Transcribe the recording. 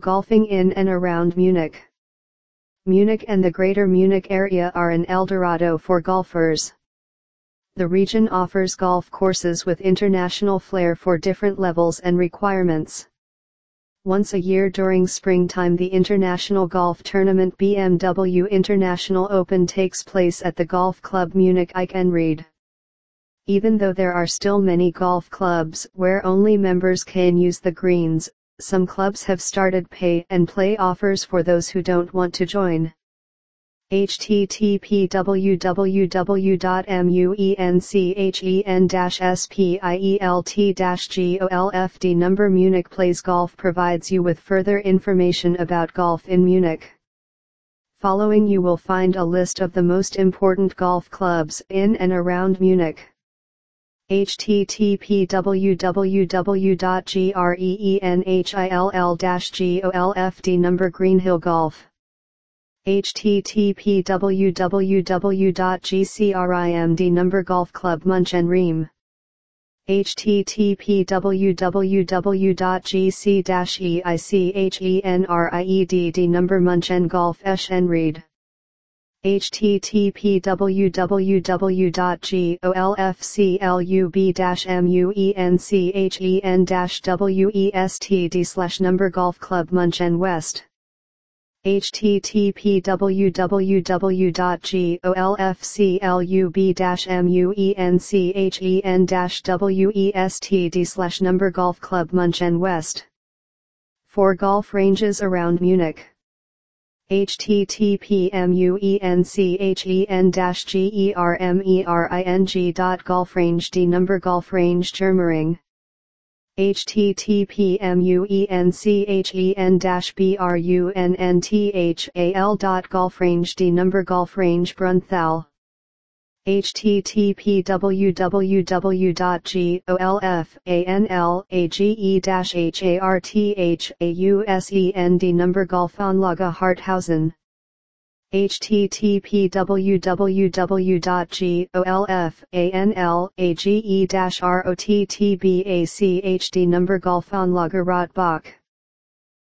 Golfing in and around Munich. Munich and the Greater Munich area are an Eldorado for golfers. The region offers golf courses with international flair for different levels and requirements. Once a year during springtime, the international golf tournament BMW International Open takes place at the Golf Club Munich Eichenried. Even though there are still many golf clubs where only members can use the greens, some clubs have started pay and play offers for those who don't want to join. http://www.muenchen-spielt-golfd number Munich Plays Golf provides you with further information about golf in Munich. Following you will find a list of the most important golf clubs in and around Munich. http://www.greenhill-golfd number Greenhill Golf. http://www.gcrimd number Golf Club Munchen-Riem. http://www.gc-eichenchenried number Munchen Golf Eschenried. http://www.golfclub-muenchen-west number Golf Club Munchen West. http://www.golfclub-muenchen-west number Golf Club Munchen West. 4 golf ranges around Munich. http://muenchen-germering.golfrange number Golf Range Germering. http://muenchen-brunnthalh.golfrange number Golf Range Brunthal. http://www.golfanlage-harthausend number Golfanlage Harthausen. http://www.golfanlage-rottbach number Golfanlage Rottbach.